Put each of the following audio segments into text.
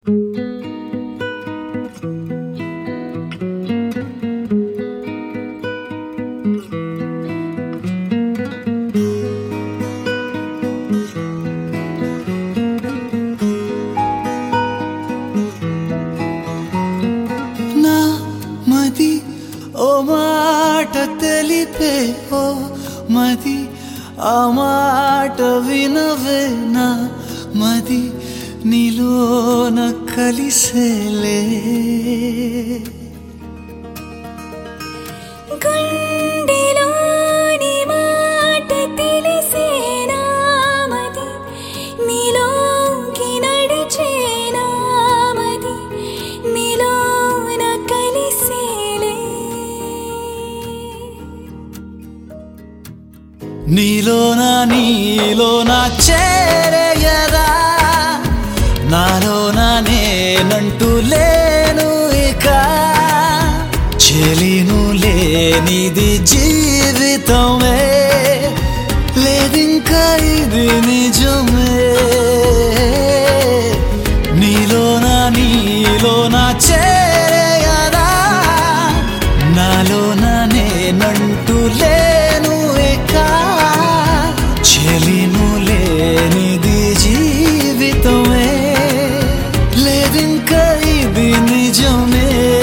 ఓ మాట తెలిపే ఓ మది ఆ మాట వినవే నా మది నీలోన కలిసేలే గుండెలోని మాట తెలిసేనా మది నీలోకి నడిచేనా మది నీలోన కలిసేలే నీలోన చేరేయదా నాలోన నేనంటూ లేను ఇక చెలిను లేనిది జీవితమే లేదింకా ఇది నిజమే నీలోన చేరేయదా నాలోన నేనంటూ లేను ఇక చెలిను లేనిది జీవితమే లేదింకా ఇది నిజమే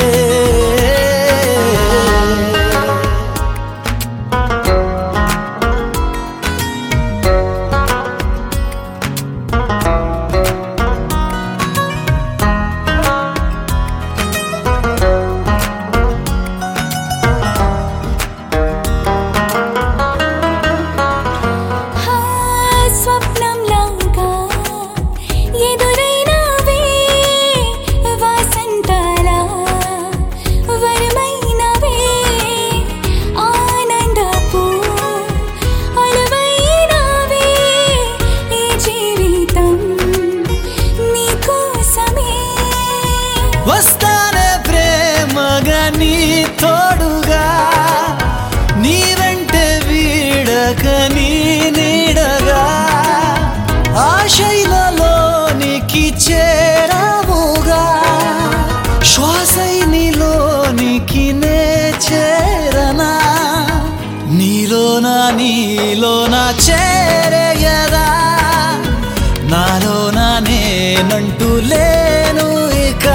వస్తానే ప్రేమగా నీ తోడుగా నీ వెంటే వీడక నీ నీడగా ఆశైలలోనికి చేరవుగా శ్వాసై నీలోనికి నే చేరనా నీలోన చేరేయదా నాలోన నేనంటూ లేను ఇక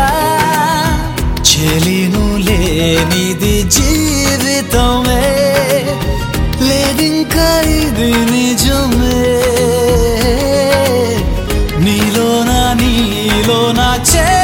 చెలిను లేనిది జీవితమే లేదింకా ఇది నిజమే నీలోన